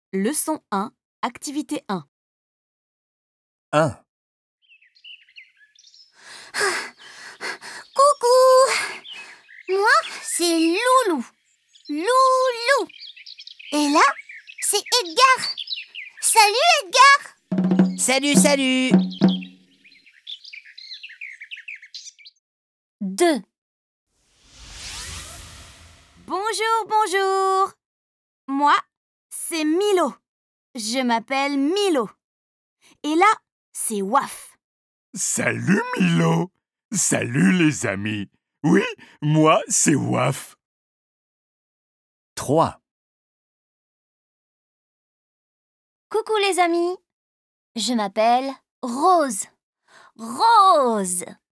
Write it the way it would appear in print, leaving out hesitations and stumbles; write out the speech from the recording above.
Leçon 1, activité 1. 1. Coucou! Moi, c'est Loulou. Loulou. Et là, c'est Edgar. Salut Edgar! Salut, salut! 2. Bonjour, bonjour. Moi, c'est Milo. Je m'appelle Milo. Et là, c'est Waf. Salut Milo. Salut les amis. Oui, moi c'est Waf. 3. Coucou les amis. Je m'appelle Rose. Rose.